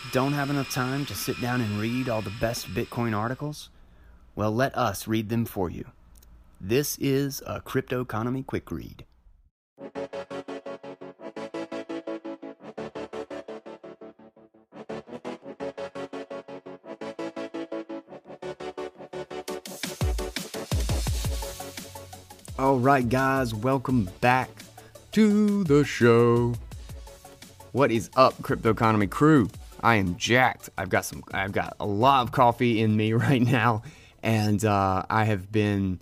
Don't have enough time to sit down and read all the best Bitcoin articles? Well, let us read them for you. This is a Crypto Economy Quick Read. All right, guys, welcome back to the show. What is up, Crypto Economy crew? I am jacked. I've got a lot of coffee in me right now, and I've been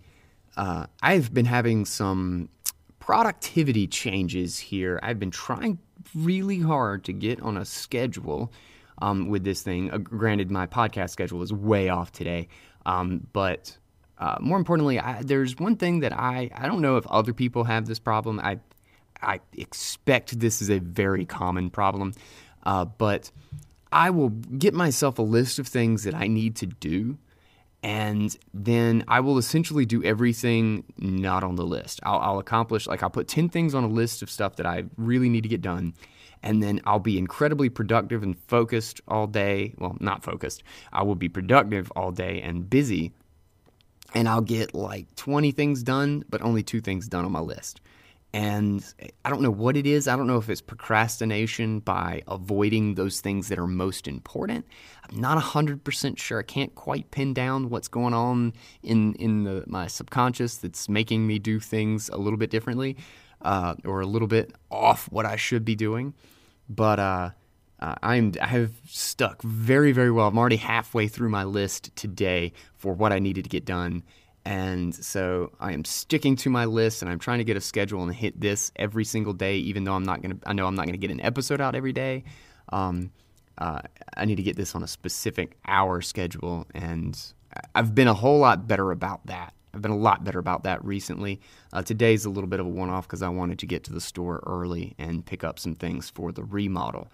having some productivity changes here. I've been trying really hard to get on a schedule with this thing. Granted, my podcast schedule is way off today, but more importantly, there's one thing that I don't know if other people have this problem. I expect this is a very common problem, but I will get myself a list of things that I need to do, and then I will essentially do everything not on the list. I'll accomplish, I'll put 10 things on a list of stuff that I really need to get done, and then I'll be incredibly productive and focused all day. Well, not focused. I will be productive all day and busy, and I'll get 20 things done, but only 2 things done on my list. And I don't know what it is. I don't know if it's procrastination by avoiding those things that are most important. I'm not 100% sure. I can't quite pin down what's going on in my subconscious that's making me do things a little bit differently or a little bit off what I should be doing. But I have stuck very, very well. I'm already halfway through my list today for what I needed to get done. And so I am sticking to my list, and I'm trying to get a schedule and hit this every single day, even though I know I'm not gonna get an episode out every day. I need to get this on a specific hour schedule, and I've been a whole lot better about that. I've been a lot better about that recently. Today's a little bit of a one-off because I wanted to get to the store early and pick up some things for the remodel.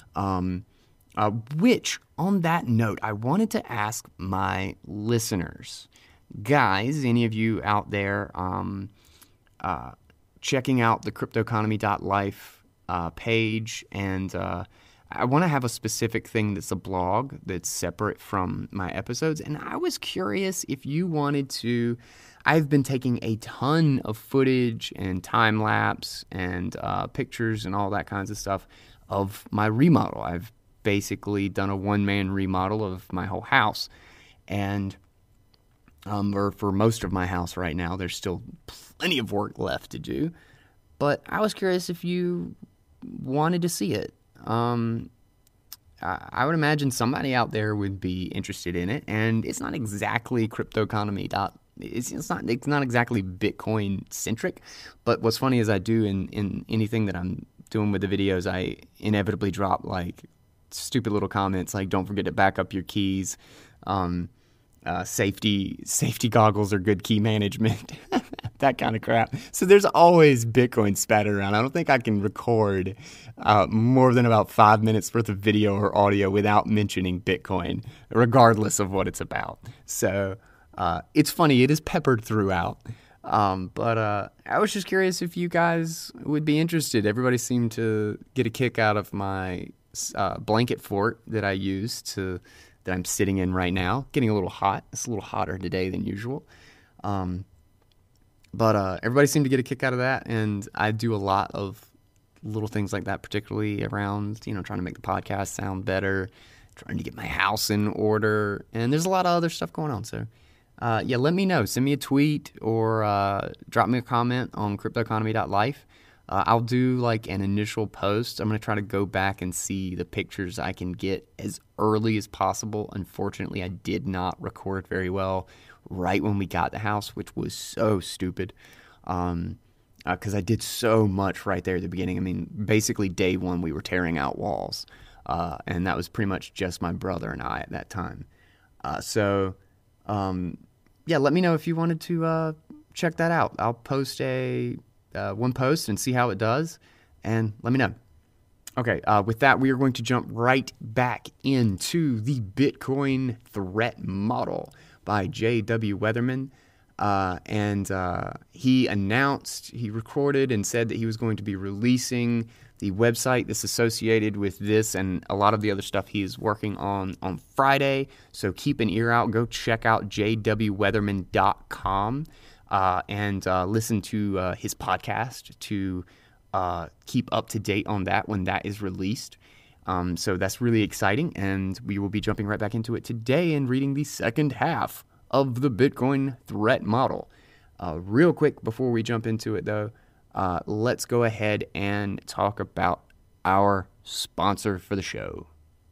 Which, on that note, I wanted to ask my listeners. Guys, any of you out there checking out the cryptoeconomy.life page, and I want to have a specific thing that's a blog that's separate from my episodes, and I was curious if you wanted to. I've been taking a ton of footage and time-lapse and pictures and all that kinds of stuff of my remodel. I've basically done a one-man remodel of my whole house, and or for most of my house right now. There's still plenty of work left to do, but I was curious if you wanted to see it. I would imagine somebody out there would be interested in it, and it's not exactly It's not exactly Bitcoin centric, but what's funny is I do in anything that I'm doing with the videos, I inevitably drop stupid little comments like "Don't forget to back up your keys." Safety goggles are good key management, that kind of crap. So there's always Bitcoin spattered around. I don't think I can record more than about 5 minutes worth of video or audio without mentioning Bitcoin, regardless of what it's about. So it's funny. It is peppered throughout. But I was just curious if you guys would be interested. Everybody seemed to get a kick out of my blanket fort that I use that I'm sitting in right now. Getting a little hot. It's a little hotter today than usual. But everybody seemed to get a kick out of that, and I do a lot of little things like that, particularly around, trying to make the podcast sound better, trying to get my house in order, and there's a lot of other stuff going on. So, let me know. Send me a tweet or drop me a comment on cryptoeconomy.life. I'll do an initial post. I'm going to try to go back and see the pictures I can get as early as possible. Unfortunately, I did not record very well right when we got the house, which was so stupid because I did so much right there at the beginning. I mean, basically day one, we were tearing out walls, and that was pretty much just my brother and I at that time. Let me know if you wanted to check that out. I'll post one post and see how it does, and let me know. Okay, with that, we are going to jump right back into the Bitcoin threat model by J.W. Weatherman. And he recorded and said that he was going to be releasing the website that's associated with this and a lot of the other stuff he is working on Friday. So keep an ear out. Go check out jwweatherman.com and listen to his podcast to keep up to date on that when that is released. So that's really exciting, and we will be jumping right back into it today and reading the second half of the Bitcoin threat model. Real quick before we jump into it, though, let's go ahead and talk about our sponsor for the show.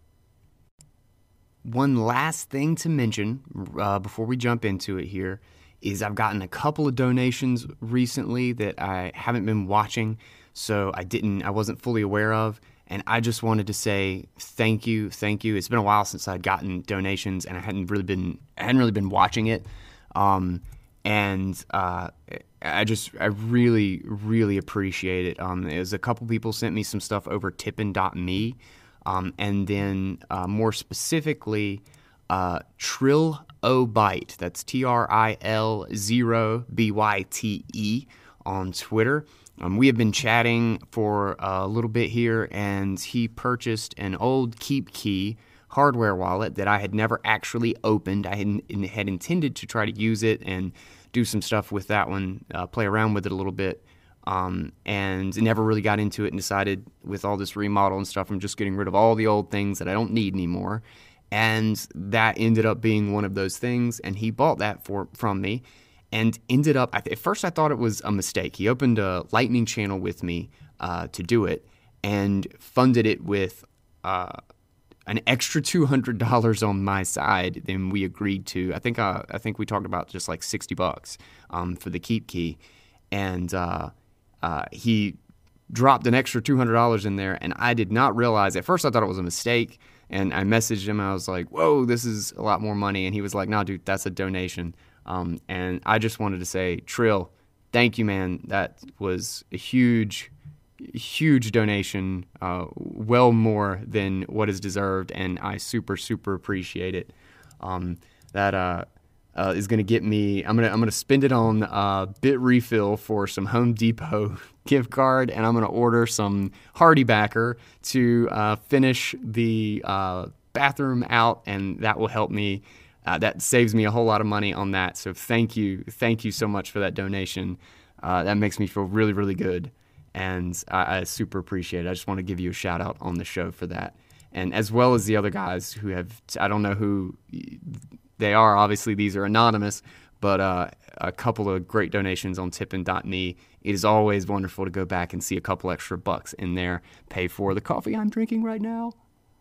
One last thing to mention before we jump into it here is I've gotten a couple of donations recently that I haven't been watching, so I wasn't fully aware of. And I just wanted to say thank you. It's been a while since I'd gotten donations, and I hadn't really been watching it. I really, really appreciate it. It was a couple people sent me some stuff over tippin.me, and then more specifically, Trilobite. That's TRIL0BYTE on Twitter. We have been chatting for a little bit here, and he purchased an old KeepKey hardware wallet that I had never actually opened. I had intended to try to use it and do some stuff with that one, play around with it a little bit, and never really got into it and decided with all this remodel and stuff, I'm just getting rid of all the old things that I don't need anymore. And that ended up being one of those things, and he bought that from me. And ended up, at first I thought it was a mistake. He opened a Lightning channel with me to do it and funded it with an extra $200 on my side than we agreed to. I think we talked about just like $60 for the KeepKey. And he dropped an extra $200 in there, and I did not realize. At first I thought it was a mistake, and I messaged him, and I was like, whoa, this is a lot more money. And he was like, no, dude, that's a donation. And I just wanted to say, Trill, thank you, man. That was a huge donation, well more than what is deserved, and I super, super appreciate it. That is going to get me. I'm gonna spend it on Bitrefill for some Home Depot gift card, and I'm gonna order some HardyBacker to finish the bathroom out, and that will help me. That saves me a whole lot of money on that. So thank you so much for that donation. That makes me feel really, really good, and I super appreciate it. I just want to give you a shout out on the show for that, and as well as the other guys who have. I don't know who they are. Obviously, these are anonymous, but a couple of great donations on tippin.me. It is always wonderful to go back and see a couple extra bucks in there. Pay for the coffee I'm drinking right now.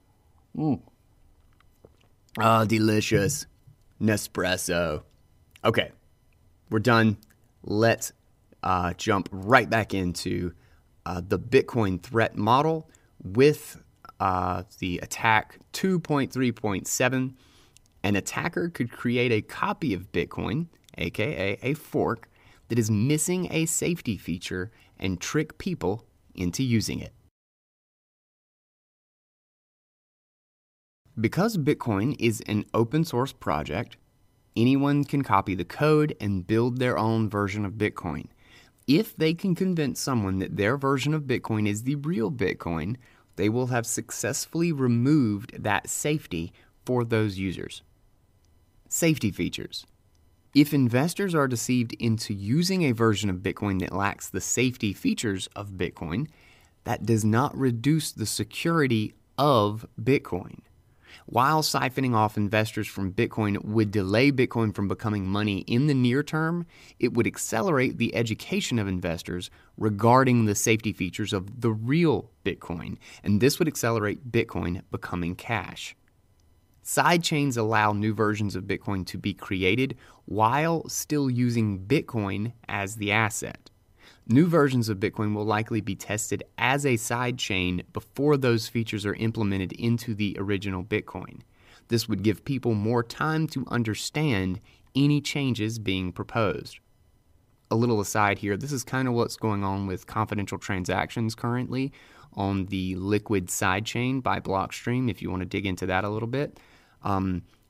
Delicious. Nespresso. Okay, we're done. Let's jump right back into the Bitcoin threat model with the attack 2.3.7. An attacker could create a copy of Bitcoin, aka a fork, that is missing a safety feature and trick people into using it. Because Bitcoin is an open source project, anyone can copy the code and build their own version of Bitcoin. If they can convince someone that their version of Bitcoin is the real Bitcoin, they will have successfully removed that safety for those users. Safety features. If investors are deceived into using a version of Bitcoin that lacks the safety features of Bitcoin, that does not reduce the security of Bitcoin. While siphoning off investors from Bitcoin would delay Bitcoin from becoming money in the near term, it would accelerate the education of investors regarding the safety features of the real Bitcoin, and this would accelerate Bitcoin becoming cash. Sidechains allow new versions of Bitcoin to be created while still using Bitcoin as the asset. New versions of Bitcoin will likely be tested as a sidechain before those features are implemented into the original Bitcoin. This would give people more time to understand any changes being proposed. A little aside here, this is kind of what's going on with confidential transactions currently on the Liquid sidechain by Blockstream, if you want to dig into that a little bit.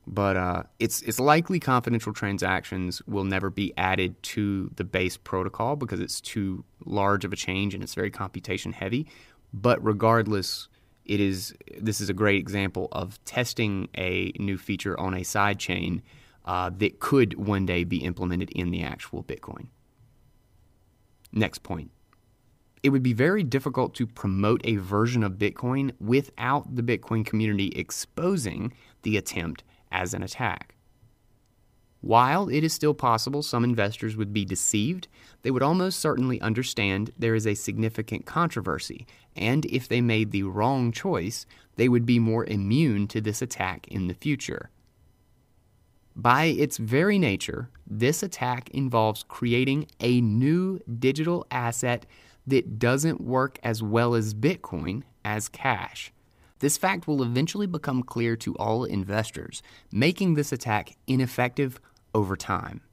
But it's likely confidential transactions will never be added to the base protocol because it's too large of a change and it's very computation heavy. But regardless, this is a great example of testing a new feature on a side chain that could one day be implemented in the actual Bitcoin. Next point. It would be very difficult to promote a version of Bitcoin without the Bitcoin community exposing the attempt as an attack. While it is still possible some investors would be deceived, they would almost certainly understand there is a significant controversy, and if they made the wrong choice, they would be more immune to this attack in the future. By its very nature, this attack involves creating a new digital asset that doesn't work as well as Bitcoin as cash. This fact will eventually become clear to all investors, making this attack ineffective over time.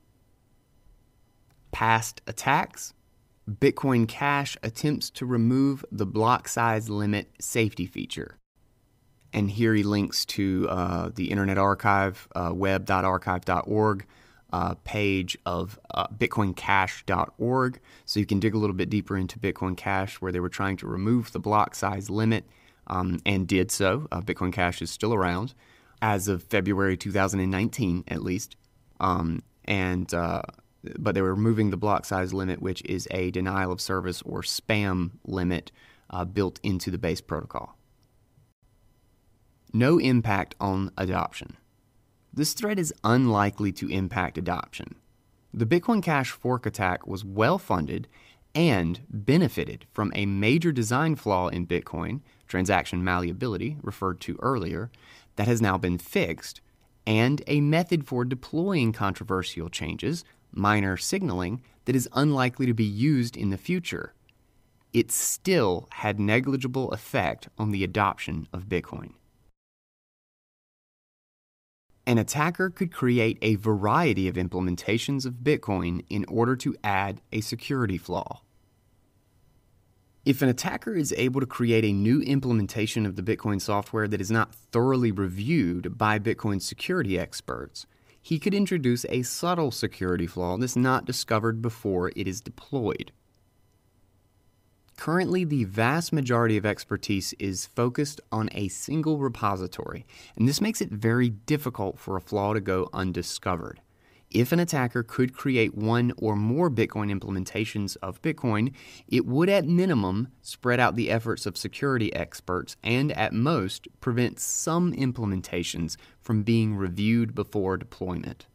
Past attacks. Bitcoin Cash attempts to remove the block size limit safety feature. And here he links to the Internet Archive, web.archive.org page of bitcoincash.org. So you can dig a little bit deeper into Bitcoin Cash, where they were trying to remove the block size limit and did so. Bitcoin Cash is still around as of February 2019, at least. But they were removing the block size limit, which is a denial of service or spam limit built into the base protocol. No impact on adoption. This threat is unlikely to impact adoption. The Bitcoin Cash fork attack was well funded and benefited from a major design flaw in Bitcoin, transaction malleability, referred to earlier, that has now been fixed, and a method for deploying controversial changes, minor signaling, that is unlikely to be used in the future. It still had negligible effect on the adoption of Bitcoin. An attacker could create a variety of implementations of Bitcoin in order to add a security flaw. If an attacker is able to create a new implementation of the Bitcoin software that is not thoroughly reviewed by Bitcoin security experts, he could introduce a subtle security flaw that's not discovered before it is deployed. Currently, the vast majority of expertise is focused on a single repository, and this makes it very difficult for a flaw to go undiscovered. If an attacker could create one or more Bitcoin implementations of Bitcoin, it would at minimum spread out the efforts of security experts and at most prevent some implementations from being reviewed before deployment.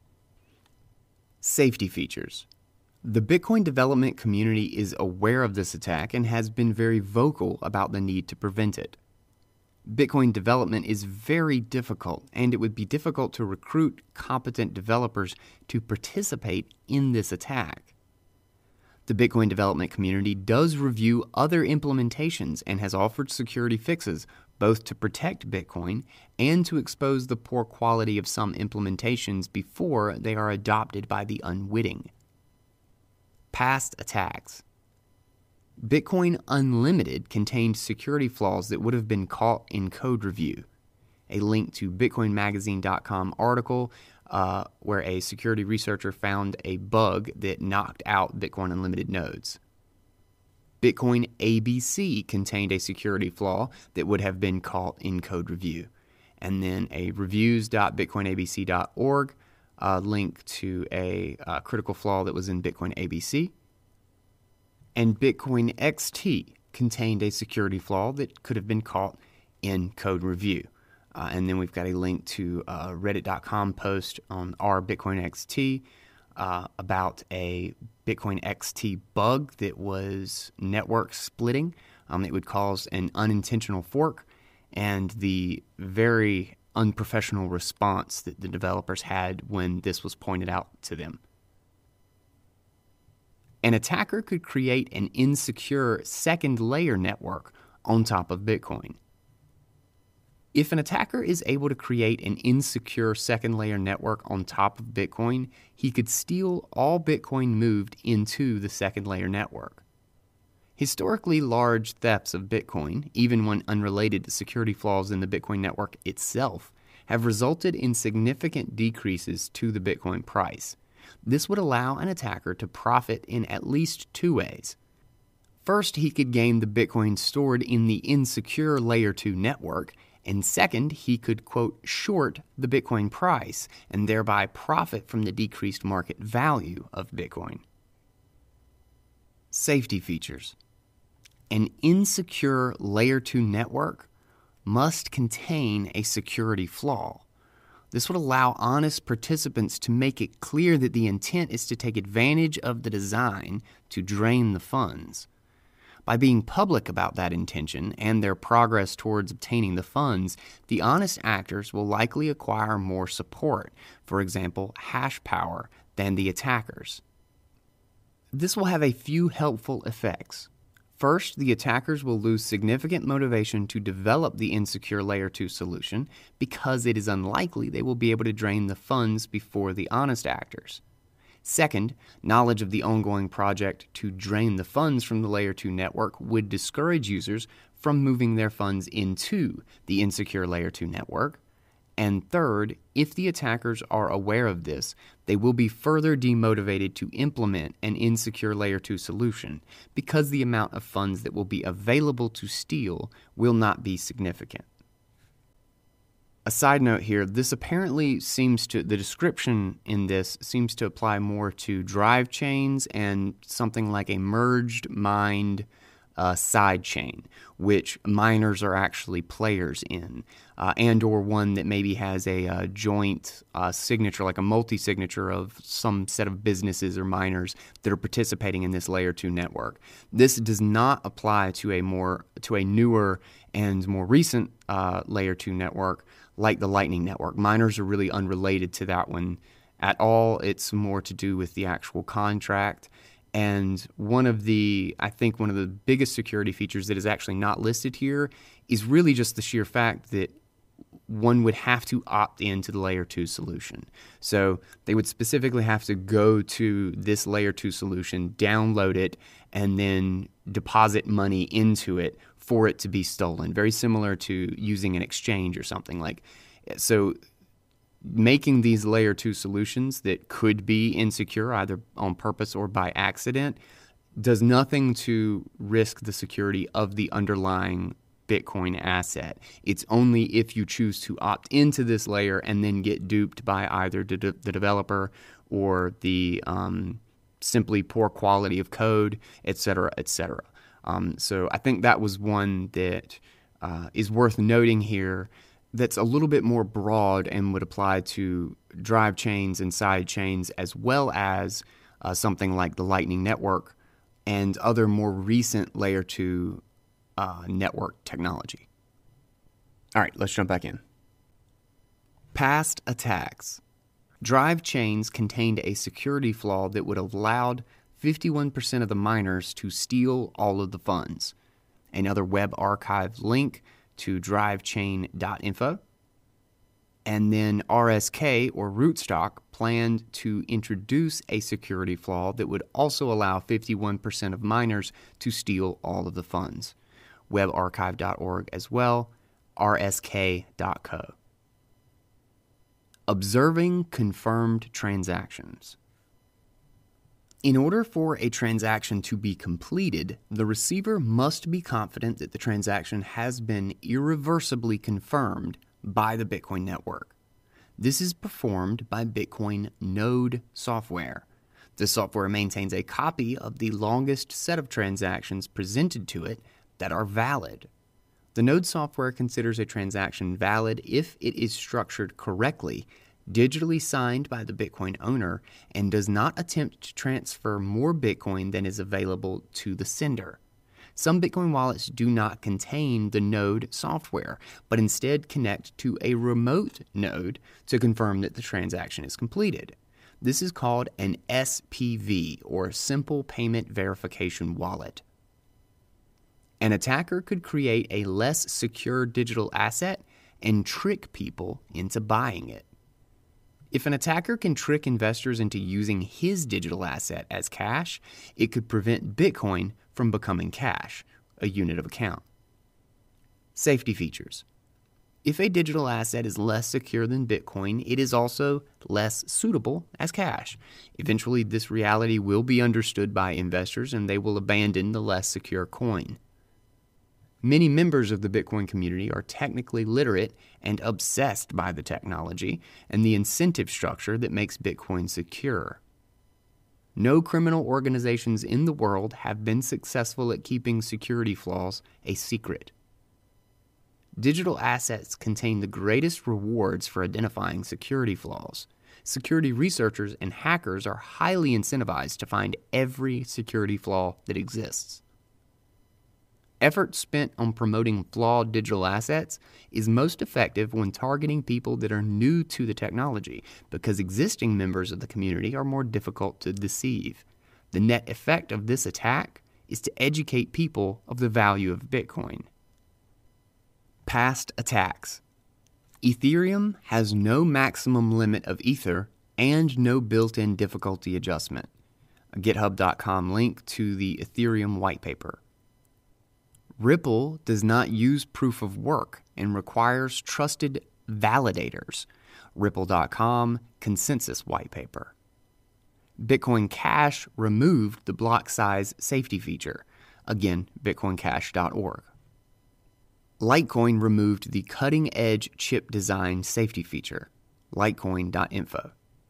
Safety features. The Bitcoin development community is aware of this attack and has been very vocal about the need to prevent it. Bitcoin development is very difficult, and it would be difficult to recruit competent developers to participate in this attack. The Bitcoin development community does review other implementations and has offered security fixes, both to protect Bitcoin and to expose the poor quality of some implementations before they are adopted by the unwitting. Past attacks. Bitcoin Unlimited contained security flaws that would have been caught in code review. A link to BitcoinMagazine.com article where a security researcher found a bug that knocked out Bitcoin Unlimited nodes. Bitcoin ABC contained a security flaw that would have been caught in code review. And then a reviews.bitcoinabc.org link to a critical flaw that was in Bitcoin ABC. And Bitcoin XT contained a security flaw that could have been caught in code review. And then we've got a link to a reddit.com post on our Bitcoin XT about a Bitcoin XT bug that was network splitting. It would cause an unintentional fork, and the very unprofessional response that the developers had when this was pointed out to them. An attacker could create an insecure second layer network on top of Bitcoin. If an attacker is able to create an insecure second layer network on top of Bitcoin, he could steal all Bitcoin moved into the second layer network. Historically large thefts of Bitcoin, even when unrelated to security flaws in the Bitcoin network itself, have resulted in significant decreases to the Bitcoin price. This would allow an attacker to profit in at least two ways. First, he could gain the Bitcoin stored in the insecure Layer 2 network, and second, he could, quote, short the Bitcoin price and thereby profit from the decreased market value of Bitcoin. Safety features. An insecure Layer 2 network must contain a security flaw. This would allow honest participants to make it clear that the intent is to take advantage of the design to drain the funds. By being public about that intention and their progress towards obtaining the funds, the honest actors will likely acquire more support, for example, hash power, than the attackers. This will have a few helpful effects. First, the attackers will lose significant motivation to develop the insecure Layer 2 solution because it is unlikely they will be able to drain the funds before the honest actors. Second, knowledge of the ongoing project to drain the funds from the Layer 2 network would discourage users from moving their funds into the insecure Layer 2 network. And third, if the attackers are aware of this, they will be further demotivated to implement an insecure Layer 2 solution because the amount of funds that will be available to steal will not be significant. A side note here, this apparently the description in this seems to apply more to drive chains and something like a merged mined side chain, which miners are actually players in, and or one that maybe has a joint signature, like a multi-signature of some set of businesses or miners that are participating in this Layer 2 network. This does not apply to a newer and more recent Layer 2 network like the Lightning Network. Miners are really unrelated to that one at all. It's more to do with the actual contract. And one of the biggest security features that is actually not listed here is really just the sheer fact that one would have to opt into the Layer 2 solution. So they would specifically have to go to this Layer 2 solution, download it, and then deposit money into it for it to be stolen. Very similar to using an exchange or something like. So making these Layer 2 solutions that could be insecure either on purpose or by accident does nothing to risk the security of the underlying Bitcoin asset. It's only if you choose to opt into this layer and then get duped by either the developer or the simply poor quality of code, etc., etc. So I think that was one that is worth noting here. That's a little bit more broad and would apply to drive chains and side chains as well as something like the Lightning Network and other more recent Layer 2 network technology. All right, let's jump back in. Past attacks. Drive chains contained a security flaw that would have allowed 51% of the miners to steal all of the funds. Another web archive link to drivechain.info. And then RSK, or Rootstock, planned to introduce a security flaw that would also allow 51% of miners to steal all of the funds. Webarchive.org as well, rsk.co. Observing confirmed transactions. In order for a transaction to be completed, the receiver must be confident that the transaction has been irreversibly confirmed by the Bitcoin network. This is performed by Bitcoin Node software. The software maintains a copy of the longest set of transactions presented to it that are valid. The Node software considers a transaction valid if it is structured correctly, digitally signed by the Bitcoin owner, and does not attempt to transfer more Bitcoin than is available to the sender. Some Bitcoin wallets do not contain the Node software, but instead connect to a remote node to confirm that the transaction is completed. This is called an SPV, or Simple Payment Verification Wallet. An attacker could create a less secure digital asset and trick people into buying it. If an attacker can trick investors into using his digital asset as cash, it could prevent Bitcoin from becoming cash, a unit of account. Safety features. If a digital asset is less secure than Bitcoin, it is also less suitable as cash. Eventually, this reality will be understood by investors and they will abandon the less secure coin. Many members of the Bitcoin community are technically literate and obsessed by the technology and the incentive structure that makes Bitcoin secure. No criminal organizations in the world have been successful at keeping security flaws a secret. Digital assets contain the greatest rewards for identifying security flaws. Security researchers and hackers are highly incentivized to find every security flaw that exists. Effort spent on promoting flawed digital assets is most effective when targeting people that are new to the technology because existing members of the community are more difficult to deceive. The net effect of this attack is to educate people of the value of Bitcoin. Past attacks. Ethereum has no maximum limit of Ether and no built-in difficulty adjustment. A GitHub.com link to the Ethereum white paper. Ripple does not use proof of work and requires trusted validators. Ripple.com consensus white paper. Bitcoin Cash removed the block size safety feature. Again, bitcoincash.org. Litecoin removed the cutting-edge chip design safety feature. Litecoin.info.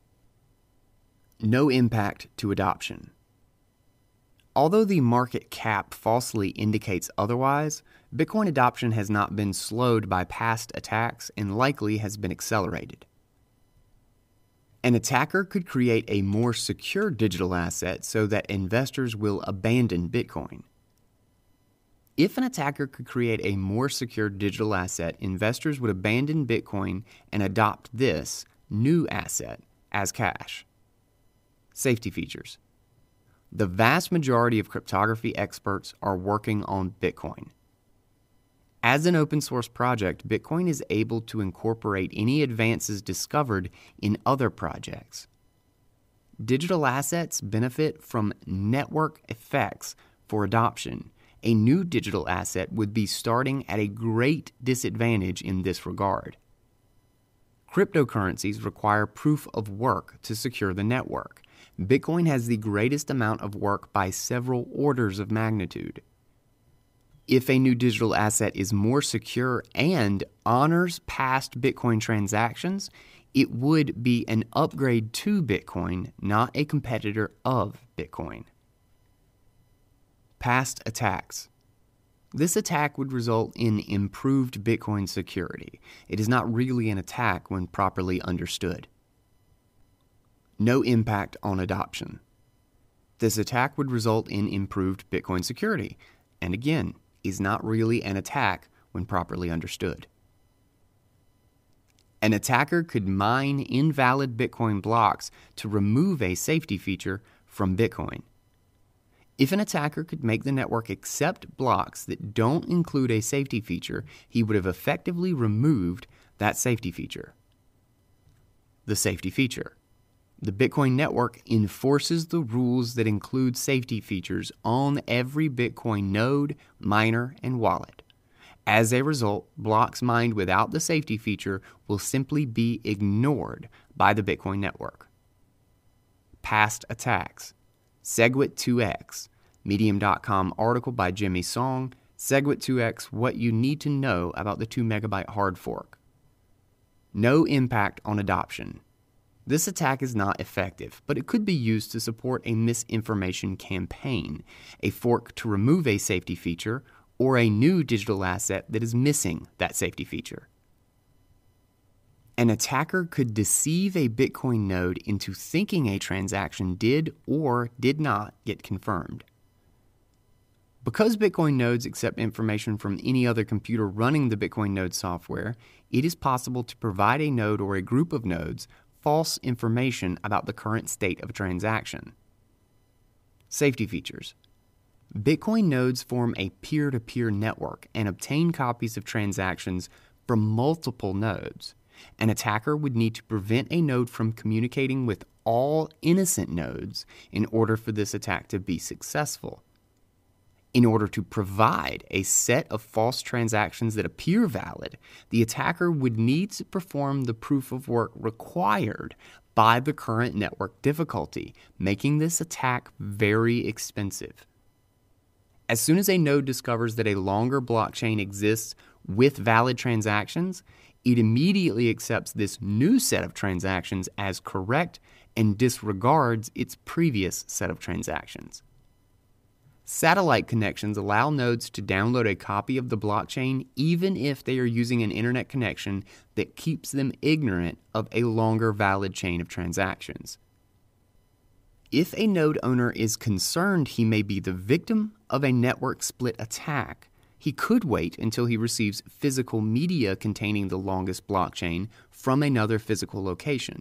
No impact to adoption. Although the market cap falsely indicates otherwise, Bitcoin adoption has not been slowed by past attacks and likely has been accelerated. An attacker could create a more secure digital asset so that investors will abandon Bitcoin. If an attacker could create a more secure digital asset, investors would abandon Bitcoin and adopt this new asset as cash. Safety features. The vast majority of cryptography experts are working on Bitcoin. As an open source project, Bitcoin is able to incorporate any advances discovered in other projects. Digital assets benefit from network effects for adoption. A new digital asset would be starting at a great disadvantage in this regard. Cryptocurrencies require proof of work to secure the network. Bitcoin has the greatest amount of work by several orders of magnitude. If a new digital asset is more secure and honors past Bitcoin transactions, it would be an upgrade to Bitcoin, not a competitor of Bitcoin. Past attacks. This attack would result in improved Bitcoin security. It is not really an attack when properly understood. No impact on adoption. This attack would result in improved Bitcoin security, and again, is not really an attack when properly understood. An attacker could mine invalid Bitcoin blocks to remove a safety feature from Bitcoin. If an attacker could make the network accept blocks that don't include a safety feature, he would have effectively removed that safety feature. The safety feature. The Bitcoin network enforces the rules that include safety features on every Bitcoin node, miner, and wallet. As a result, blocks mined without the safety feature will simply be ignored by the Bitcoin network. Past attacks. SegWit2x, Medium.com article by Jimmy Song, SegWit2x, What You Need to Know About the 2 Megabyte Hard Fork. No impact on adoption. This attack is not effective, but it could be used to support a misinformation campaign, a fork to remove a safety feature, or a new digital asset that is missing that safety feature. An attacker could deceive a Bitcoin node into thinking a transaction did or did not get confirmed. Because Bitcoin nodes accept information from any other computer running the Bitcoin node software, it is possible to provide a node or a group of nodes false information about the current state of a transaction. Safety features. Bitcoin nodes form a peer-to-peer network and obtain copies of transactions from multiple nodes. An attacker would need to prevent a node from communicating with all innocent nodes in order for this attack to be successful. In order to provide a set of false transactions that appear valid, the attacker would need to perform the proof of work required by the current network difficulty, making this attack very expensive. As soon as a node discovers that a longer blockchain exists with valid transactions, it immediately accepts this new set of transactions as correct and disregards its previous set of transactions. Satellite connections allow nodes to download a copy of the blockchain even if they are using an internet connection that keeps them ignorant of a longer valid chain of transactions. If a node owner is concerned he may be the victim of a network split attack, he could wait until he receives physical media containing the longest blockchain from another physical location.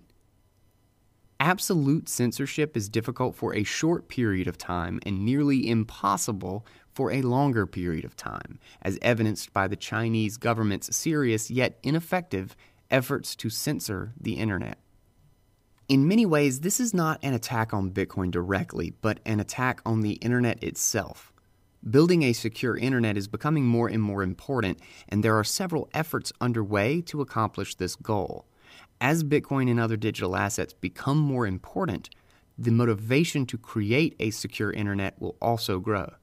Absolute censorship is difficult for a short period of time and nearly impossible for a longer period of time, as evidenced by the Chinese government's serious yet ineffective efforts to censor the internet. In many ways, this is not an attack on Bitcoin directly, but an attack on the internet itself. Building a secure internet is becoming more and more important, and there are several efforts underway to accomplish this goal. As Bitcoin and other digital assets become more important, the motivation to create a secure internet will also grow.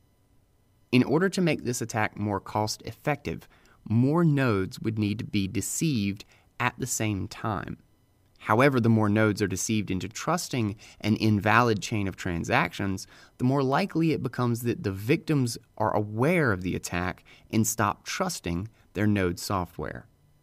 In order to make this attack more cost-effective, more nodes would need to be deceived at the same time. However, the more nodes are deceived into trusting an invalid chain of transactions, the more likely it becomes that the victims are aware of the attack and stop trusting their node software.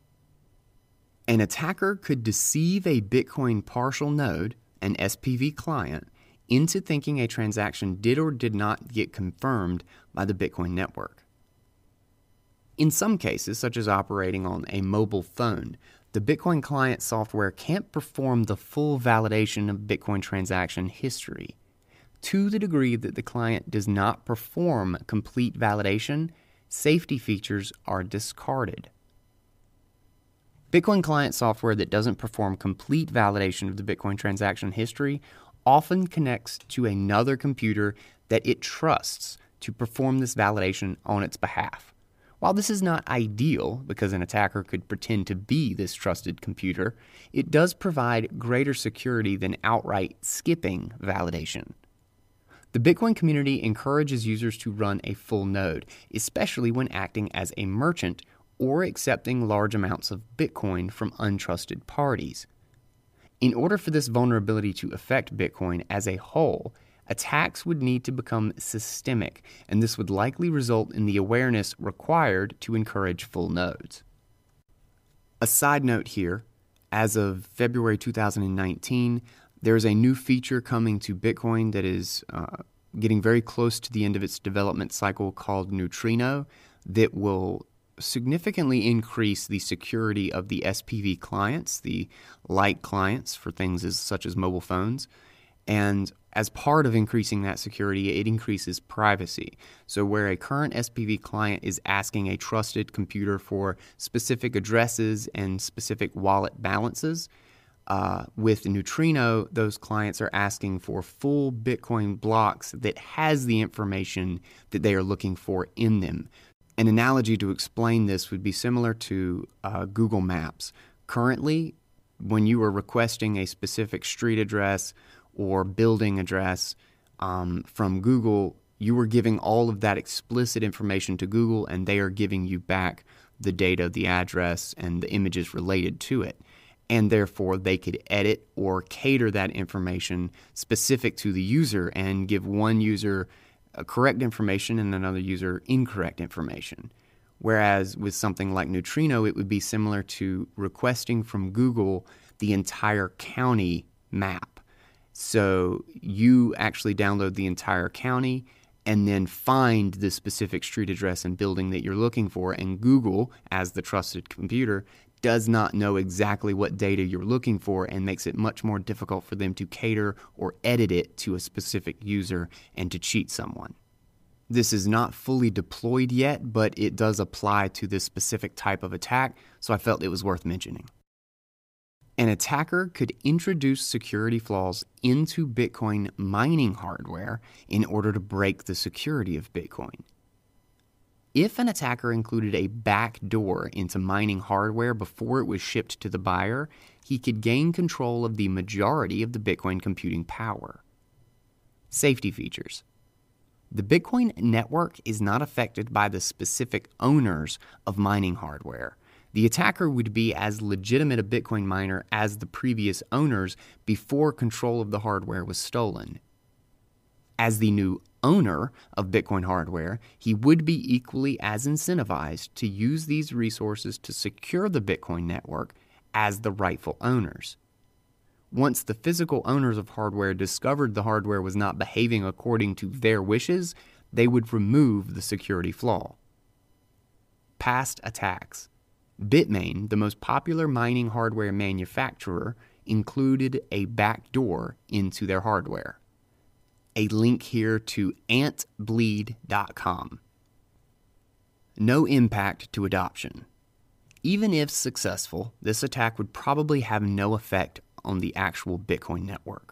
An attacker could deceive a Bitcoin partial node, an SPV client, into thinking a transaction did or did not get confirmed by the Bitcoin network. In some cases, such as operating on a mobile phone, the Bitcoin client software can't perform the full validation of Bitcoin transaction history. To the degree that the client does not perform complete validation, safety features are discarded. Bitcoin client software that doesn't perform complete validation of the Bitcoin transaction history often connects to another computer that it trusts to perform this validation on its behalf. While this is not ideal because an attacker could pretend to be this trusted computer, it does provide greater security than outright skipping validation. The Bitcoin community encourages users to run a full node, especially when acting as a merchant or accepting large amounts of Bitcoin from untrusted parties. In order for this vulnerability to affect Bitcoin as a whole, attacks would need to become systemic, and this would likely result in the awareness required to encourage full nodes. A side note here, as of February 2019, there's a new feature coming to Bitcoin that is getting very close to the end of its development cycle called Neutrino that will significantly increase the security of the SPV clients, the light clients for things such as mobile phones. And as part of increasing that security, it increases privacy. So where a current SPV client is asking a trusted computer for specific addresses and specific wallet balances, with Neutrino, those clients are asking for full Bitcoin blocks that has the information that they are looking for in them. An analogy to explain this would be similar to Google Maps. Currently, when you are requesting a specific street address or building address from Google, you are giving all of that explicit information to Google, and they are giving you back the data, the address, and the images related to it. And therefore, they could edit or cater that information specific to the user and give one user correct information and another user incorrect information. Whereas with something like Neutrino, it would be similar to requesting from Google the entire county map. So you actually download the entire county and then find the specific street address and building that you're looking for, and Google, as the trusted computer, does not know exactly what data you're looking for and makes it much more difficult for them to cater or edit it to a specific user and to cheat someone. This is not fully deployed yet, but it does apply to this specific type of attack, so I felt it was worth mentioning. An attacker could introduce security flaws into Bitcoin mining hardware in order to break the security of Bitcoin. If an attacker included a backdoor into mining hardware before it was shipped to the buyer, he could gain control of the majority of the Bitcoin computing power. Safety features. The Bitcoin network is not affected by the specific owners of mining hardware. The attacker would be as legitimate a Bitcoin miner as the previous owners before control of the hardware was stolen. As the new owner of Bitcoin hardware, he would be equally as incentivized to use these resources to secure the Bitcoin network as the rightful owners. Once the physical owners of hardware discovered the hardware was not behaving according to their wishes, they would remove the security flaw. Past attacks. Bitmain, the most popular mining hardware manufacturer, included a backdoor into their hardware. A link here to antbleed.com. No impact to adoption. Even if successful, this attack would probably have no effect on the actual Bitcoin network.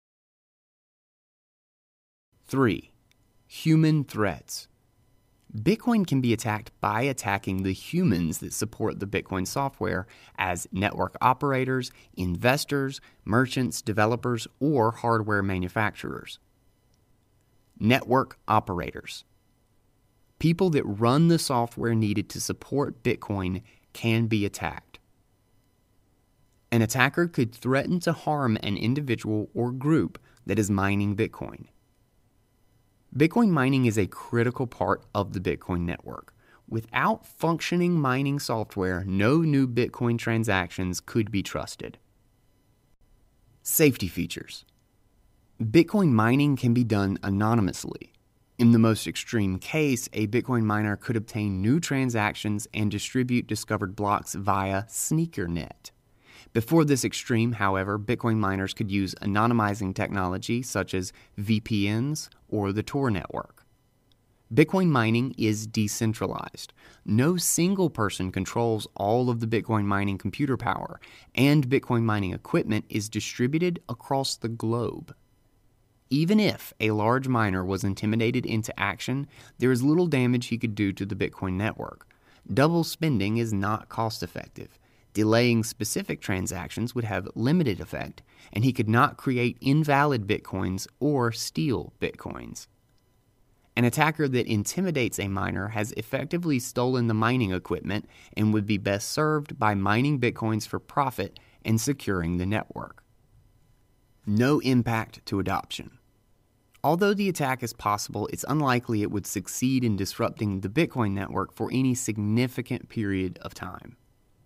3. Human threats. Bitcoin can be attacked by attacking the humans that support the Bitcoin software as network operators, investors, merchants, developers, or hardware manufacturers. Network operators. People that run the software needed to support Bitcoin can be attacked. An attacker could threaten to harm an individual or group that is mining Bitcoin. Bitcoin mining is a critical part of the Bitcoin network. Without functioning mining software, no new Bitcoin transactions could be trusted. Safety features. Bitcoin mining can be done anonymously. In the most extreme case, a Bitcoin miner could obtain new transactions and distribute discovered blocks via SneakerNet. Before this extreme, however, Bitcoin miners could use anonymizing technology such as VPNs or the Tor network. Bitcoin mining is decentralized. No single person controls all of the Bitcoin mining computer power, and Bitcoin mining equipment is distributed across the globe. Even if a large miner was intimidated into action, there is little damage he could do to the Bitcoin network. Double spending is not cost-effective. Delaying specific transactions would have limited effect, and he could not create invalid Bitcoins or steal Bitcoins. An attacker that intimidates a miner has effectively stolen the mining equipment and would be best served by mining Bitcoins for profit and securing the network. No impact to adoption. Although the attack is possible, it's unlikely it would succeed in disrupting the Bitcoin network for any significant period of time.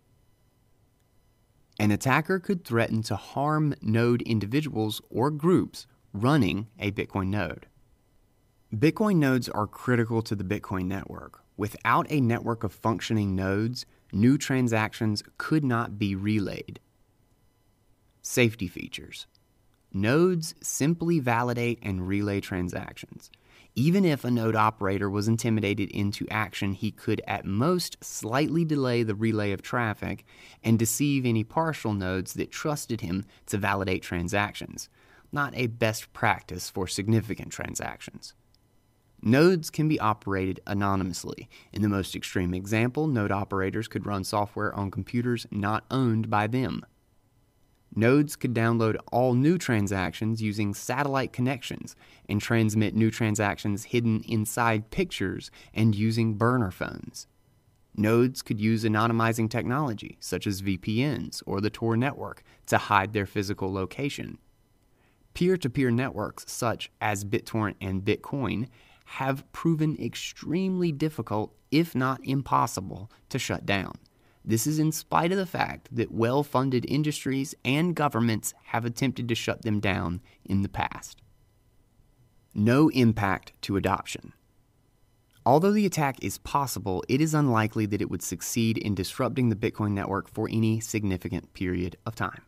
An attacker could threaten to harm node individuals or groups running a Bitcoin node. Bitcoin nodes are critical to the Bitcoin network. Without a network of functioning nodes, new transactions could not be relayed. Safety features. Nodes simply validate and relay transactions. Even if a node operator was intimidated into action, he could at most slightly delay the relay of traffic and deceive any partial nodes that trusted him to validate transactions, not a best practice for significant transactions. Nodes can be operated anonymously. In the most extreme example, node operators could run software on computers not owned by them. Nodes could download all new transactions using satellite connections and transmit new transactions hidden inside pictures and using burner phones. Nodes could use anonymizing technology, such as VPNs or the Tor network, to hide their physical location. Peer-to-peer networks such as BitTorrent and Bitcoin have proven extremely difficult, if not impossible, to shut down. This is in spite of the fact that well-funded industries and governments have attempted to shut them down in the past. No impact to adoption. Although the attack is possible, it is unlikely that it would succeed in disrupting the Bitcoin network for any significant period of time.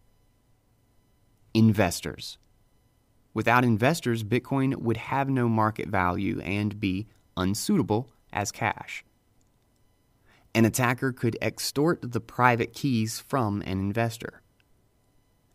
Investors. Without investors, Bitcoin would have no market value and be unsuitable as cash. An attacker could extort the private keys from an investor.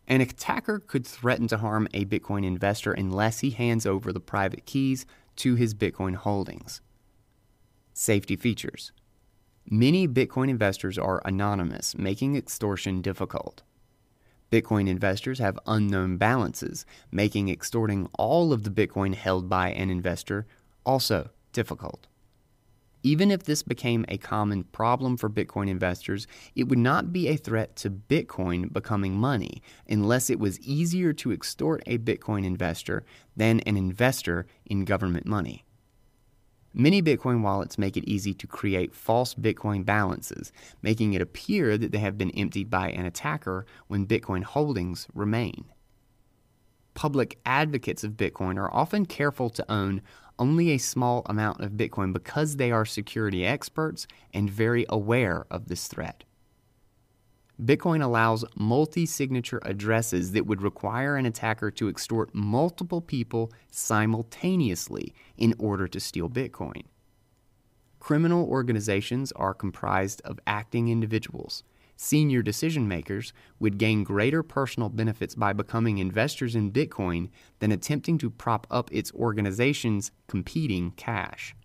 An attacker could threaten to harm a Bitcoin investor unless he hands over the private keys to his Bitcoin holdings. Safety features. Many Bitcoin investors are anonymous, making extortion difficult. Bitcoin investors have unknown balances, making extorting all of the Bitcoin held by an investor also difficult. Even if this became a common problem for Bitcoin investors, it would not be a threat to Bitcoin becoming money unless it was easier to extort a Bitcoin investor than an investor in government money. Many Bitcoin wallets make it easy to create false Bitcoin balances, making it appear that they have been emptied by an attacker when Bitcoin holdings remain. Public advocates of Bitcoin are often careful to own only a small amount of Bitcoin because they are security experts and very aware of this threat. Bitcoin allows multi-signature addresses that would require an attacker to extort multiple people simultaneously in order to steal Bitcoin. Criminal organizations are comprised of acting individuals. Senior decision makers would gain greater personal benefits by becoming investors in Bitcoin than attempting to prop up its organization's competing cash.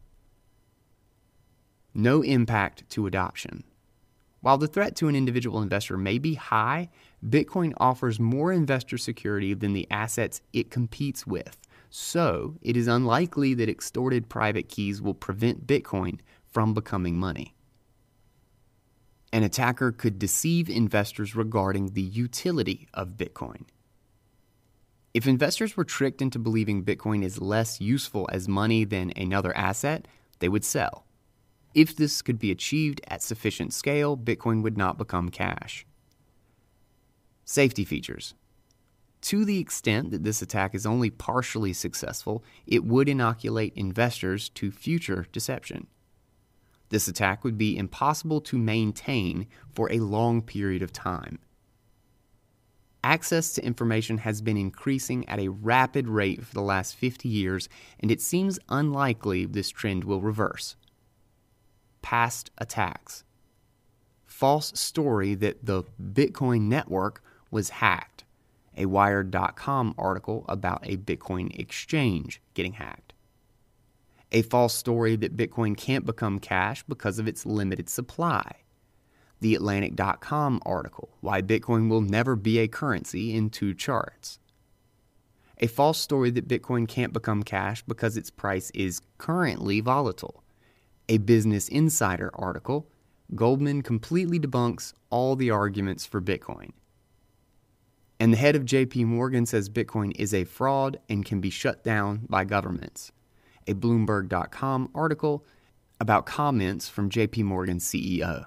No impact to adoption. While the threat to an individual investor may be high, Bitcoin offers more investor security than the assets it competes with, so it is unlikely that extorted private keys will prevent Bitcoin from becoming money. An attacker could deceive investors regarding the utility of Bitcoin. If investors were tricked into believing Bitcoin is less useful as money than another asset, they would sell. If this could be achieved at sufficient scale, Bitcoin would not become cash. Safety features. To the extent that this attack is only partially successful, it would inoculate investors to future deception. This attack would be impossible to maintain for a long period of time. Access to information has been increasing at a rapid rate for the last 50 years, and it seems unlikely this trend will reverse. Past attacks. False story that the Bitcoin network was hacked. A Wired.com article about a Bitcoin exchange getting hacked. A false story that Bitcoin can't become cash because of its limited supply. The Atlantic.com article, Why Bitcoin Will Never Be a Currency in 2 charts. A false story that Bitcoin can't become cash because its price is currently volatile. A Business Insider article, Goldman completely debunks all the arguments for Bitcoin. And the head of JP Morgan says Bitcoin is a fraud and can be shut down by governments. A Bloomberg.com article about comments from JP Morgan's CEO.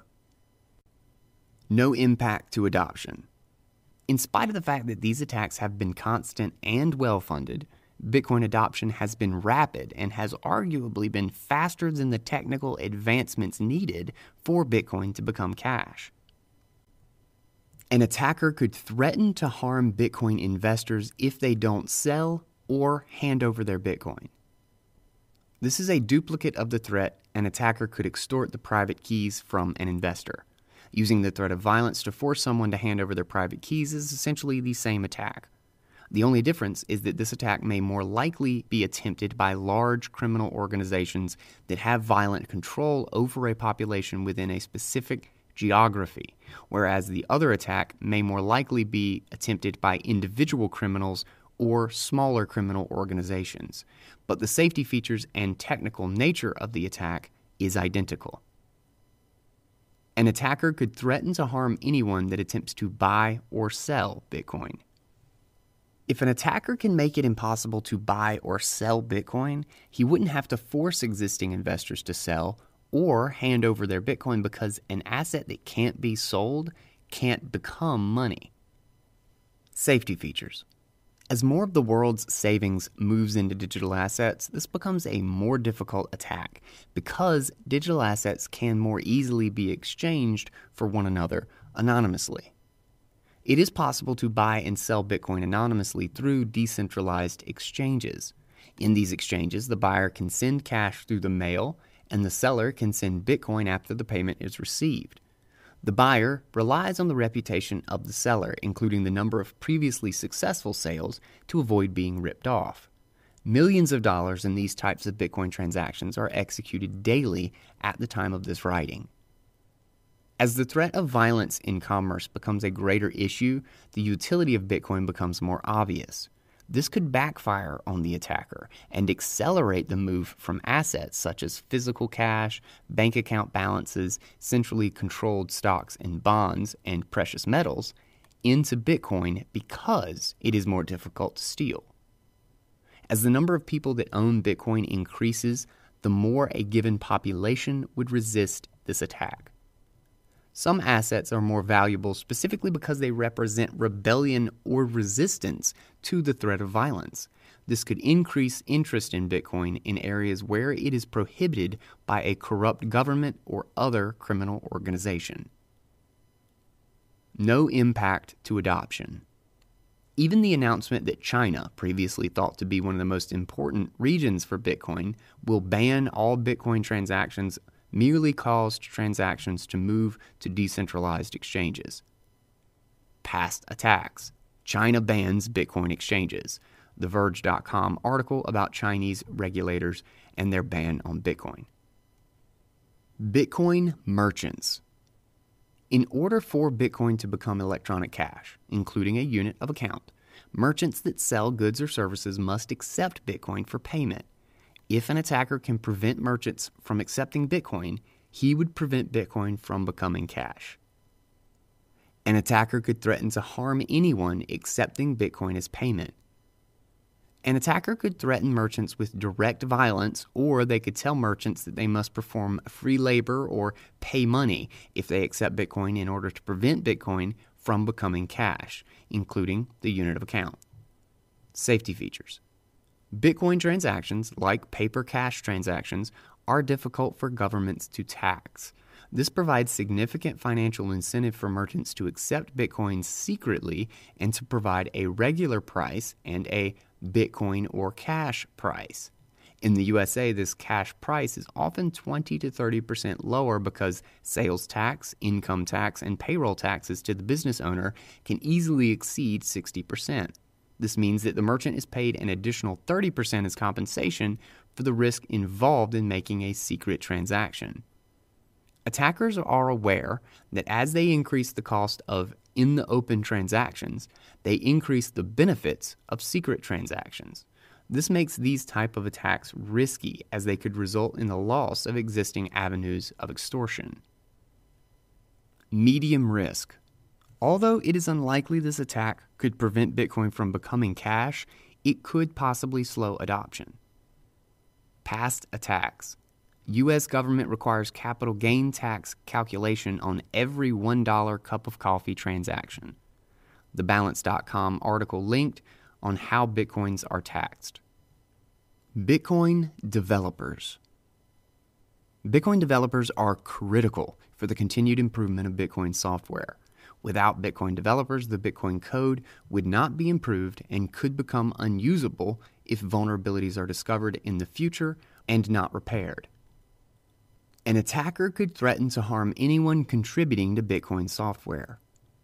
No impact to adoption. In spite of the fact that these attacks have been constant and well-funded, Bitcoin adoption has been rapid and has arguably been faster than the technical advancements needed for Bitcoin to become cash. An attacker could threaten to harm Bitcoin investors if they don't sell or hand over their Bitcoin. This is a duplicate of the threat an attacker could extort the private keys from an investor. Using the threat of violence to force someone to hand over their private keys is essentially the same attack. The only difference is that this attack may more likely be attempted by large criminal organizations that have violent control over a population within a specific geography, whereas the other attack may more likely be attempted by individual criminals or smaller criminal organizations. But the safety features and technical nature of the attack is identical. An attacker could threaten to harm anyone that attempts to buy or sell Bitcoin. If an attacker can make it impossible to buy or sell Bitcoin, he wouldn't have to force existing investors to sell or hand over their Bitcoin because an asset that can't be sold can't become money. Safety features. As more of the world's savings moves into digital assets, this becomes a more difficult attack because digital assets can more easily be exchanged for one another anonymously. It is possible to buy and sell Bitcoin anonymously through decentralized exchanges. In these exchanges, the buyer can send cash through the mail, and the seller can send Bitcoin after the payment is received. The buyer relies on the reputation of the seller, including the number of previously successful sales, to avoid being ripped off. Millions of dollars in these types of Bitcoin transactions are executed daily at the time of this writing. As the threat of violence in commerce becomes a greater issue, the utility of Bitcoin becomes more obvious. This could backfire on the attacker and accelerate the move from assets such as physical cash, bank account balances, centrally controlled stocks and bonds, and precious metals into Bitcoin because it is more difficult to steal. As the number of people that own Bitcoin increases, the more a given population would resist this attack. Some assets are more valuable specifically because they represent rebellion or resistance to the threat of violence. This could increase interest in Bitcoin in areas where it is prohibited by a corrupt government or other criminal organization. No impact to adoption. Even the announcement that China, previously thought to be one of the most important regions for Bitcoin, will ban all Bitcoin transactions merely caused transactions to move to decentralized exchanges. Past attacks. China bans Bitcoin exchanges. The Verge.com article about Chinese regulators and their ban on Bitcoin. Bitcoin merchants. In order for Bitcoin to become electronic cash, including a unit of account, merchants that sell goods or services must accept Bitcoin for payment. If an attacker can prevent merchants from accepting Bitcoin, he would prevent Bitcoin from becoming cash. An attacker could threaten to harm anyone accepting Bitcoin as payment. An attacker could threaten merchants with direct violence, or they could tell merchants that they must perform free labor or pay money if they accept Bitcoin in order to prevent Bitcoin from becoming cash, including the unit of account. Safety features. Bitcoin transactions, like paper cash transactions, are difficult for governments to tax. This provides significant financial incentive for merchants to accept Bitcoin secretly and to provide a regular price and a Bitcoin or cash price. In the USA, this cash price is often 20 to 30% lower because sales tax, income tax, and payroll taxes to the business owner can easily exceed 60%. This means that the merchant is paid an additional 30% as compensation for the risk involved in making a secret transaction. Attackers are aware that as they increase the cost of in-the-open transactions, they increase the benefits of secret transactions. This makes these type of attacks risky as they could result in the loss of existing avenues of extortion. Medium risk. Although it is unlikely this attack could prevent Bitcoin from becoming cash, it could possibly slow adoption. Past attacks. U.S. government requires capital gain tax calculation on every $1 cup of coffee transaction. The Balance.com article linked on how Bitcoins are taxed. Bitcoin developers. Bitcoin developers are critical for the continued improvement of Bitcoin software. Without Bitcoin developers, the Bitcoin code would not be improved and could become unusable if vulnerabilities are discovered in the future and not repaired. An attacker could threaten to harm anyone contributing to Bitcoin software.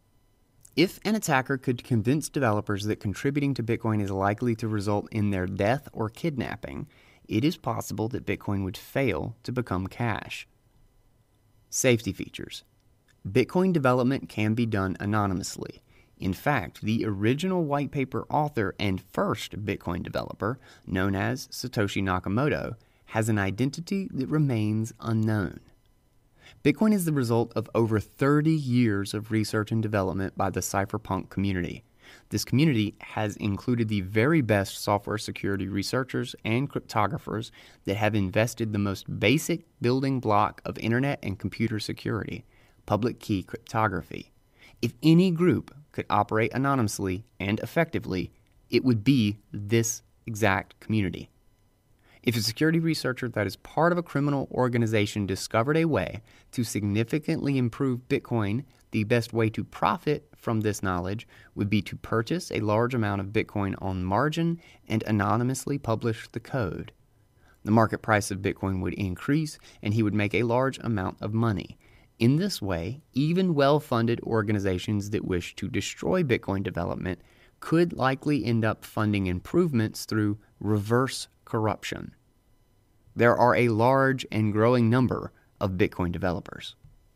If an attacker could convince developers that contributing to Bitcoin is likely to result in their death or kidnapping, it is possible that Bitcoin would fail to become cash. Safety features. Bitcoin development can be done anonymously. In fact, the original white paper author and first Bitcoin developer, known as Satoshi Nakamoto, has an identity that remains unknown. Bitcoin is the result of over 30 years of research and development by the cypherpunk community. This community has included the very best software security researchers and cryptographers that have invested the most basic building block of internet and computer security, public key cryptography. If any group could operate anonymously and effectively, it would be this exact community. If a security researcher that is part of a criminal organization discovered a way to significantly improve Bitcoin, the best way to profit from this knowledge would be to purchase a large amount of Bitcoin on margin and anonymously publish the code. The market price of Bitcoin would increase, and he would make a large amount of money. In this way, even well-funded organizations that wish to destroy Bitcoin development could likely end up funding improvements through reverse corruption. There are a large and growing number of Bitcoin developers.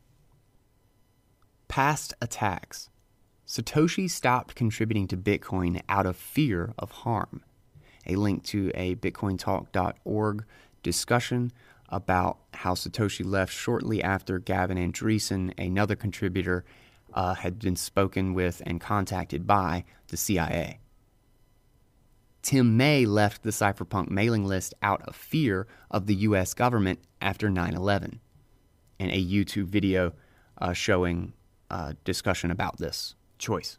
Past attacks. Satoshi stopped contributing to Bitcoin out of fear of harm. A link to a bitcointalk.org discussion about how Satoshi left shortly after Gavin Andresen, another contributor, had been spoken with and contacted by the CIA. Tim May left the Cypherpunk mailing list out of fear of the U.S. government after 9/11, and a YouTube video showing discussion about this choice.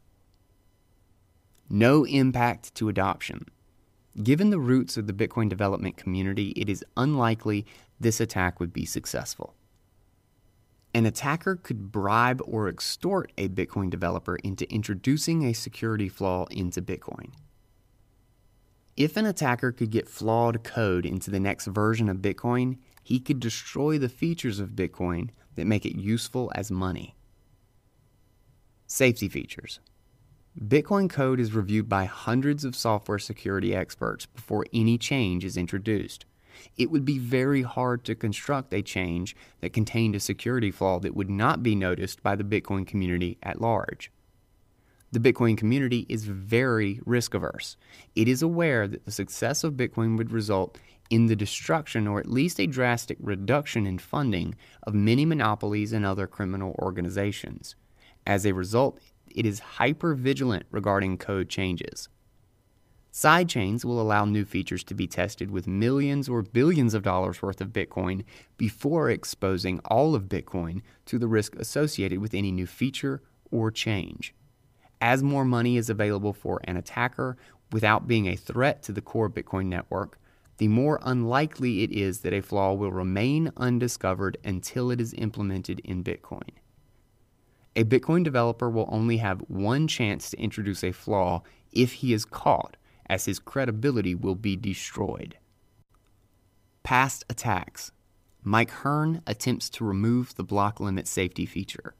No impact to adoption. Given the roots of the Bitcoin development community, it is unlikely this attack would be successful. An attacker could bribe or extort a Bitcoin developer into introducing a security flaw into Bitcoin. If an attacker could get flawed code into the next version of Bitcoin, he could destroy the features of Bitcoin that make it useful as money. Safety features. Bitcoin code is reviewed by hundreds of software security experts before any change is introduced. It would be very hard to construct a change that contained a security flaw that would not be noticed by the Bitcoin community at large. The Bitcoin community is very risk-averse. It is aware that the success of Bitcoin would result in the destruction or at least a drastic reduction in funding of many monopolies and other criminal organizations. As a result, it is hyper-vigilant regarding code changes. Sidechains will allow new features to be tested with millions or billions of dollars worth of Bitcoin before exposing all of Bitcoin to the risk associated with any new feature or change. As more money is available for an attacker without being a threat to the core Bitcoin network, the more unlikely it is that a flaw will remain undiscovered until it is implemented in Bitcoin. A Bitcoin developer will only have one chance to introduce a flaw if he is caught, as his credibility will be destroyed. Past attacks. Mike Hearn attempts to remove the block limit safety feature.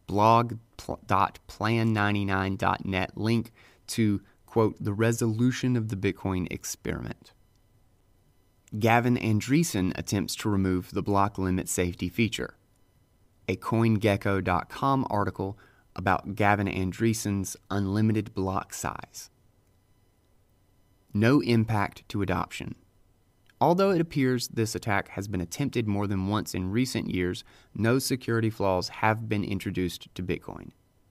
blog.plan99.net link to, quote, the resolution of the Bitcoin experiment. Gavin Andresen attempts to remove the block limit safety feature. A CoinGecko.com article about Gavin Andresen's unlimited block size. No impact to adoption. Although it appears this attack has been attempted more than once in recent years, no security flaws have been introduced to Bitcoin.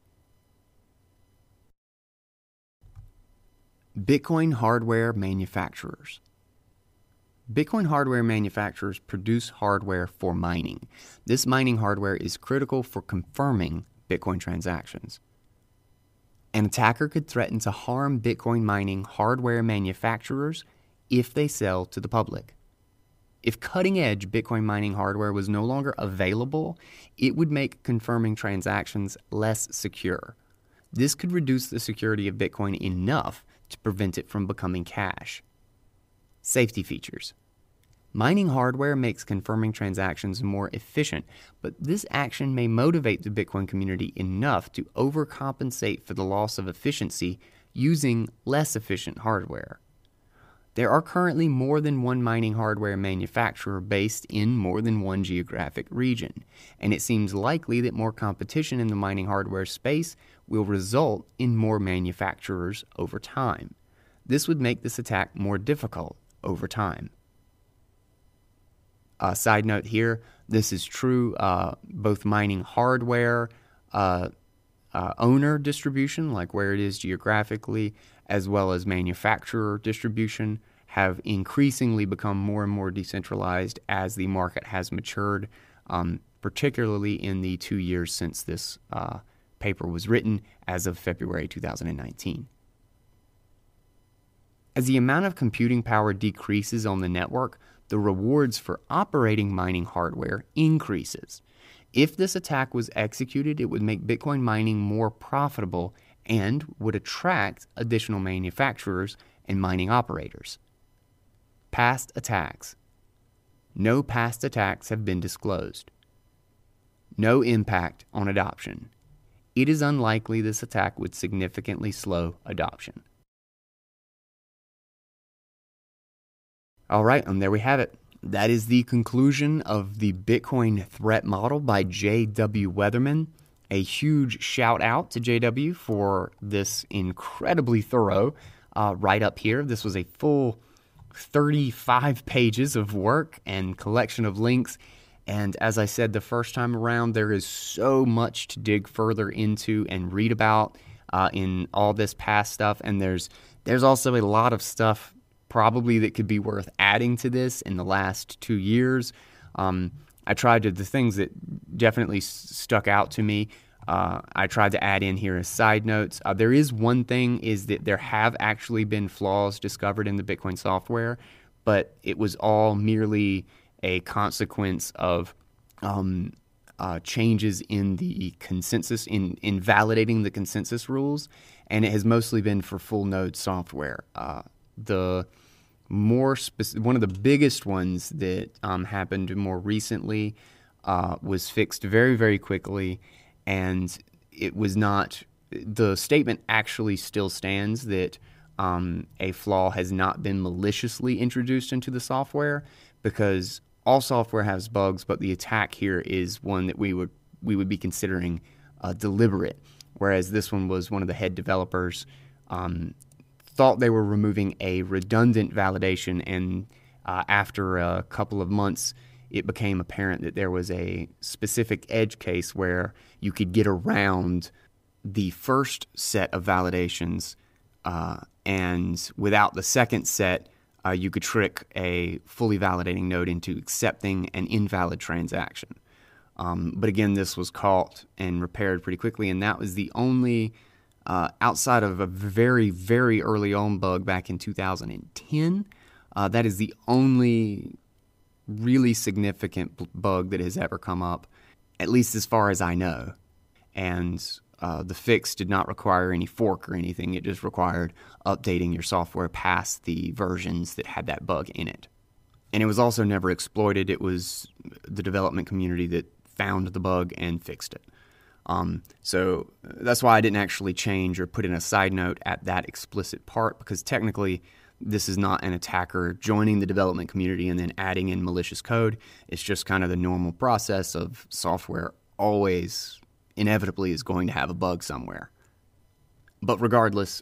Bitcoin hardware manufacturers. Bitcoin hardware manufacturers produce hardware for mining. This mining hardware is critical for confirming Bitcoin transactions. An attacker could threaten to harm Bitcoin mining hardware manufacturers if they sell to the public. If cutting-edge Bitcoin mining hardware was no longer available, it would make confirming transactions less secure. This could reduce the security of Bitcoin enough to prevent it from becoming cash. Safety features. Mining hardware makes confirming transactions more efficient, but this action may motivate the Bitcoin community enough to overcompensate for the loss of efficiency using less efficient hardware. There are currently more than one mining hardware manufacturer based in more than one geographic region, and it seems likely that more competition in the mining hardware space will result in more manufacturers over time. This would make this attack more difficult over time. Side note here, this is true both mining hardware owner distribution, like where it is geographically, as well as manufacturer distribution, have increasingly become more and more decentralized as the market has matured, particularly in the 2 years since this paper was written as of February 2019. As the amount of computing power decreases on the network, the rewards for operating mining hardware increases. If this attack was executed, it would make Bitcoin mining more profitable and would attract additional manufacturers and mining operators. Past attacks. No past attacks have been disclosed. no impact on adoption. It is unlikely this attack would significantly slow adoption. All right, and there we have it. That is the conclusion of the Bitcoin threat model by J.W. Weatherman. A huge shout out to J.W. for this incredibly thorough write-up here. This was a full 35 pages of work and collection of links. And as I said the first time around, there is so much to dig further into and read about in all this past stuff. And there's also a lot of stuff probably that could be worth adding to this in the last 2 years. I tried to, the things that definitely stuck out to me, I tried to add in here as side notes. There is one thing, is that there have actually been flaws discovered in the Bitcoin software, but it was all merely a consequence of changes in the consensus, in validating the consensus rules, and it has mostly been for full node software. One of the biggest ones that happened more recently was fixed very, very quickly, and it was not, the statement actually still stands that a flaw has not been maliciously introduced into the software, because all software has bugs, but the attack here is one that we would be considering deliberate, whereas this one was one of the head developers thought they were removing a redundant validation, and after a couple of months, it became apparent that there was a specific edge case where you could get around the first set of validations, and without the second set, you could trick a fully validating node into accepting an invalid transaction. But again, this was caught and repaired pretty quickly, and that was the only, outside of a very, very early on bug back in 2010, that is the only really significant bug that has ever come up, at least as far as I know. And the fix did not require any fork or anything. It just required updating your software past the versions that had that bug in it. And it was also never exploited. It was the development community that found the bug and fixed it. So that's why I didn't actually change or put in a side note at that explicit part, because technically this is not an attacker joining the development community and then adding in malicious code. It's just kind of the normal process of software always inevitably is going to have a bug somewhere. But regardless,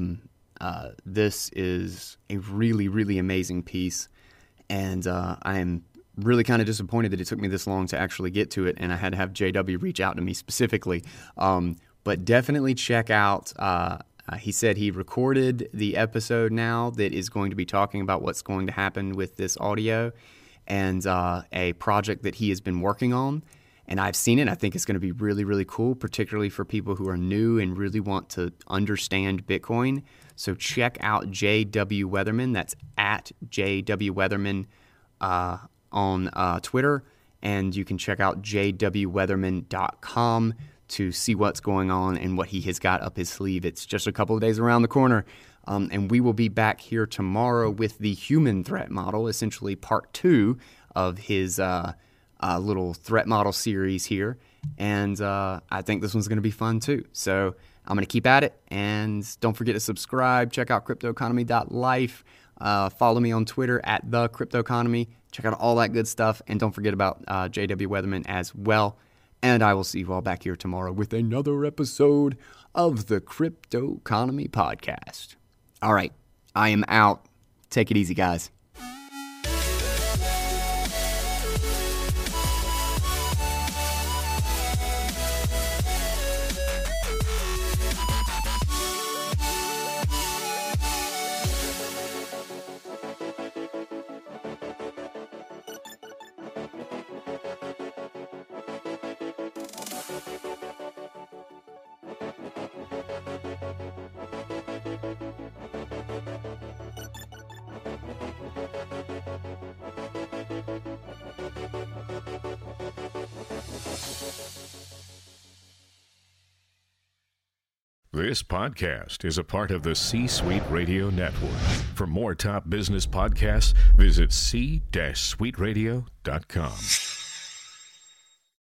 this is a really, really amazing piece, and I am really kind of disappointed that it took me this long to actually get to it, and I had to have JW reach out to me specifically. But definitely check out, he said he recorded the episode now that is going to be talking about what's going to happen with this audio, and a project that he has been working on. And I've seen it. I think it's going to be really, really cool, particularly for people who are new and really want to understand Bitcoin. So check out J.W. Weatherman. That's at J.W. Weatherman on Twitter. And you can check out jwweatherman.com to see what's going on and what he has got up his sleeve. It's just a couple of days around the corner. And we will be back here tomorrow with the human threat model, essentially part 2 of his little threat model series here, and I think this one's going to be fun too. So I'm going to keep at it, and don't forget to subscribe. Check out cryptoeconomy.life. Follow me on Twitter at the Cryptoeconomy. Check out all that good stuff, and don't forget about J.W. Weatherman as well. And I will see you all back here tomorrow with another episode of the Cryptoeconomy Podcast. All right, I am out. Take it easy, guys. This podcast is a part of the C-Suite Radio Network. For more top business podcasts, visit c-suiteradio.com.